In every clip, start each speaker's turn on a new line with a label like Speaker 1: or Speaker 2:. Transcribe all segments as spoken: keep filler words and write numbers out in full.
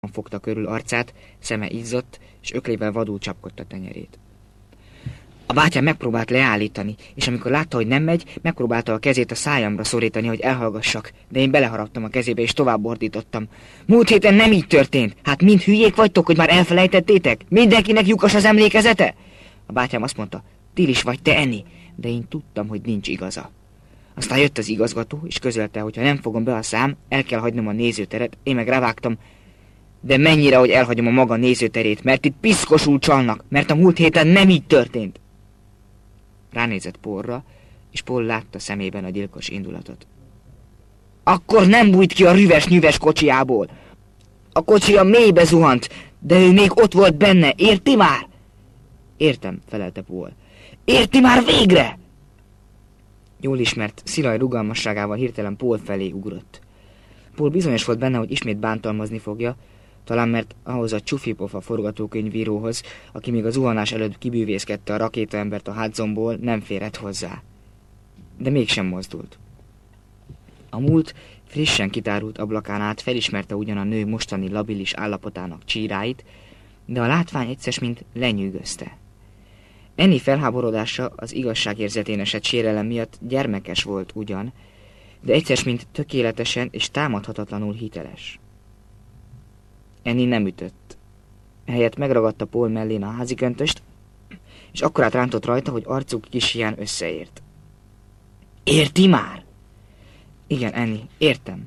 Speaker 1: fogta körül arcát, szeme izzott, és öklével vadul csapkodta tenyerét. A bátyám megpróbált leállítani, és amikor látta, hogy nem megy, megpróbálta a kezét a szájamra szorítani, hogy elhallgassak, de én beleharaptam a kezébe, és tovább ordítottam. Múlt héten nem így történt. Hát mind hülyék vagytok, hogy már elfelejtettétek? Mindenkinek lyukas az emlékezete? A bátyám azt mondta, Tilis vagy te, Annie, de én tudtam, hogy nincs igaza. Aztán jött az igazgató, és közölte, hogy ha nem fogom be a szám, el kell hagynom a nézőteret, én meg rávágtam. De mennyire, hogy elhagyom a maga nézőterét, mert itt piszkosul csalnak, mert a múlt héten nem így történt. Ránézett Paulra, és Paul látta szemében a gyilkos indulatot. Akkor nem bújt ki a rüves-nyüves kocsiából. A kocsi a mélybe zuhant, de ő még ott volt benne, érti már? Értem, felelte Paul. Érti már végre? Jól ismert, szilaj rugalmasságával hirtelen Paul felé ugrott. Paul bizonyos volt benne, hogy ismét bántalmazni fogja, talán mert ahhoz a csufipofa forgatókönyvíróhoz, aki még a zuhanás előtt kibűvészkedte a rakétaembert a Hudsonból, nem férett hozzá. De mégsem mozdult. A múlt frissen kitárult ablakán át felismerte ugyan a nő mostani labilis állapotának csíráit, de a látvány egyszer mint lenyűgözte. Annie felháborodása az igazságérzetén esett sérelem miatt gyermekes volt ugyan, de egyszer mint tökéletesen és támadhatatlanul hiteles. Annie nem ütött. Ehelyett megragadta Paul mellén a háziköntöst, és akkorát rántott rajta, hogy arcuk kis hián összeért. Érti már? Igen, Annie, értem.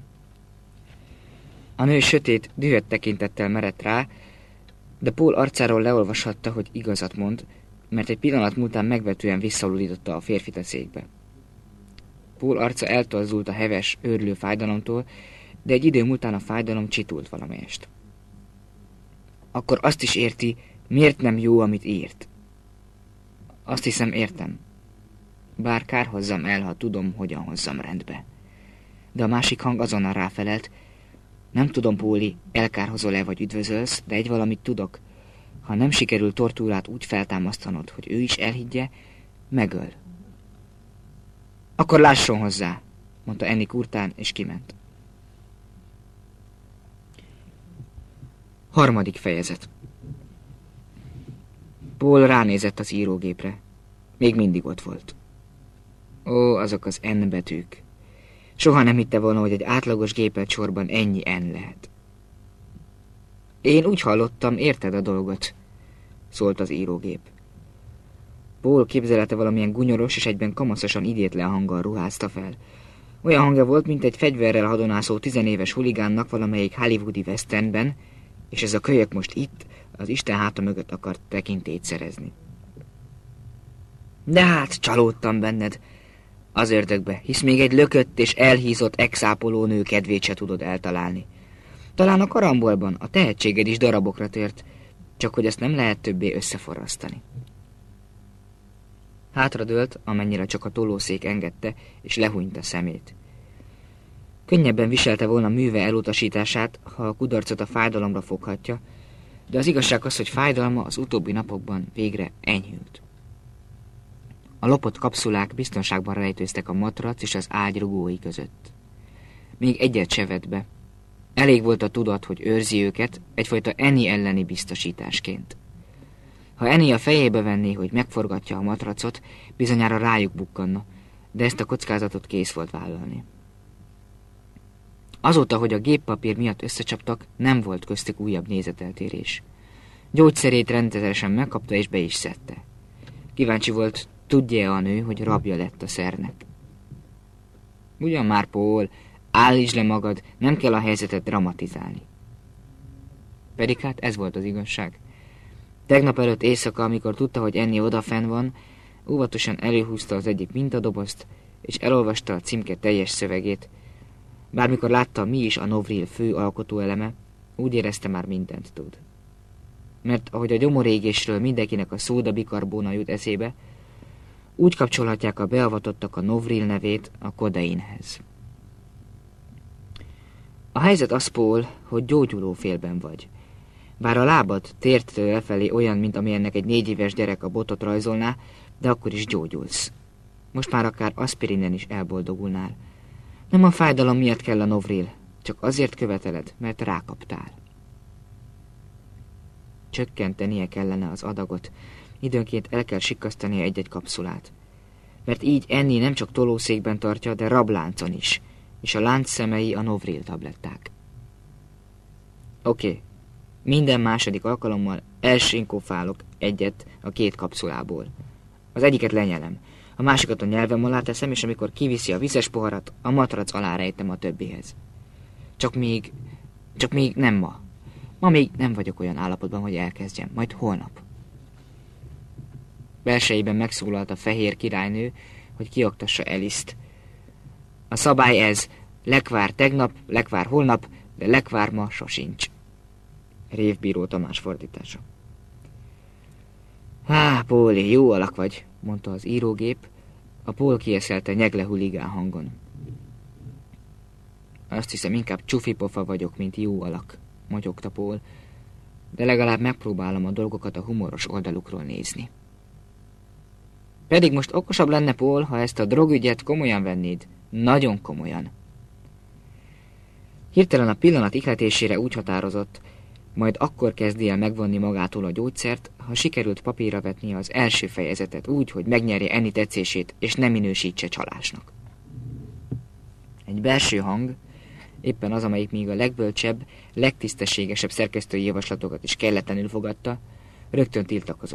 Speaker 1: A nő sötét, dühött tekintettel merett rá, de Paul arcáról leolvashatta, hogy igazat mond, mert egy pillanat múltán megvetően visszaludította a férfit a székbe. Paul arca eltorzult a heves, őrlő fájdalomtól, de egy idő múltán a fájdalom csitult valamelyest. Akkor azt is érti, miért nem jó, amit írt. Azt hiszem, értem. Bár kár hozzam el, ha tudom, hogyan hozzam rendbe. De a másik hang azonnal ráfelelt. Nem tudom, Póli, elkárhozol-e vagy üdvözölsz, de egy valamit tudok. Ha nem sikerül tortúrát úgy feltámasztanod, hogy ő is elhiggye, megöl. Akkor lásson hozzá, mondta Annie kurtán, és kiment. Harmadik fejezet. Paul ránézett az írógépre. Még mindig ott volt. Ó, azok az N betűk. Soha nem hitte volna, hogy egy átlagos gépelt sorban ennyi N lehet. Én úgy hallottam, érted a dolgot, szólt az írógép. Paul képzelete valamilyen gunyoros és egyben kamaszosan idétlen hanggal ruházta fel. Olyan hangja volt, mint egy fegyverrel hadonászó tizenéves huligánnak valamelyik hollywoodi westernben, és ez a kölyök most itt, az Isten háta mögött akart tekintélyt szerezni. De hát, csalódtam benned, az ördögbe, hisz még egy lökött és elhízott exápoló nő kedvét se tudod eltalálni. Talán a karambolban a tehetséged is darabokra tört, csak hogy ezt nem lehet többé összeforrasztani. Hátradőlt, amennyire csak a tolószék engedte, és lehúnyta szemét. Könnyebben viselte volna műve elutasítását, ha a kudarcot a fájdalomra foghatja, de az igazság az, hogy fájdalma az utóbbi napokban végre enyhült. A lopott kapszulák biztonságban rejtőztek a matrac és az ágy rugói között. Még egyet se vett be. Elég volt a tudat, hogy őrzi őket, egyfajta Annie elleni biztosításként. Ha Annie a fejébe venné, hogy megforgatja a matracot, bizonyára rájuk bukkanna, de ezt a kockázatot kész volt vállalni. Azóta, hogy a géppapír miatt összecsaptak, nem volt köztük újabb nézeteltérés. Gyógyszerét rendszeresen megkapta és be is szedte. Kíváncsi volt, tudja-e a nő, hogy rabja lett a szernek. Ugyan már, Paul, állítsd le magad, nem kell a helyzetet dramatizálni. Pedig hát ez volt az igazság. Tegnap előtt éjszaka, amikor tudta, hogy Annie odafenn van, óvatosan előhúzta az egyik mintadobozt, és elolvasta a címke teljes szövegét. Bármikor látta, mi is a Novril fő alkotóeleme, úgy érezte, már mindent tud. Mert ahogy a gyomorégésről mindenkinek a szódabikarbóna jut eszébe, úgy kapcsolhatják a beavatottak a Novril nevét a kodeinhez. A helyzet az, Paul, hogy gyógyuló félben vagy. Bár a lábad tértől lefelé olyan, mint amilyennek egy négy éves gyerek a botot rajzolná, de akkor is gyógyulsz. Most már akár aspirinen is elboldogulnál. Nem a fájdalom miatt kell a Novril, csak azért követeled, mert rákaptál. csökkentenie kellene az adagot. Időnként el kell sikkasztania egy-egy kapszulát. Mert így enni nem csak tolószékben tartja, de rabláncon is, és a lánc szemei a Novril tabletták. Oké, okay. Minden második alkalommal elsinkófálok egyet a két kapszulából. Az egyiket lenyelem, a másikat a nyelvem alá teszem, és amikor kiviszi a vizes poharat, a matrac alá rejtem a többihez. Csak még, csak még nem ma. Ma még nem vagyok olyan állapotban, hogy elkezdjem, majd holnap. Belsejében megszólalt a fehér királynő, hogy kiaktassa Eliszt. A szabály ez, lekvár tegnap, lekvár holnap, de lekvár ma sosincs. Révbíró Tamás fordítása. Há, Póli, jó alak vagy, mondta az írógép, a Pól kieszelte nyegle huligán hangon. Azt hiszem, inkább csufipofa vagyok, mint jó alak, motyogta Pól, de legalább megpróbálom a dolgokat a humoros oldalukról nézni. Pedig most okosabb lenne, Pól, ha ezt a drogügyet komolyan vennéd. Nagyon komolyan. Hirtelen a pillanat ihletésére úgy határozott, majd akkor kezdi el megvonni magától a gyógyszert, ha sikerült papírra vetnie az első fejezetet úgy, hogy megnyerje Annie tetszését, és nem minősítse csalásnak. Egy belső hang, éppen az, amelyik még a legbölcsebb, legtisztességesebb szerkesztői javaslatokat is kelletlenül fogadta, rögtön tiltakozott.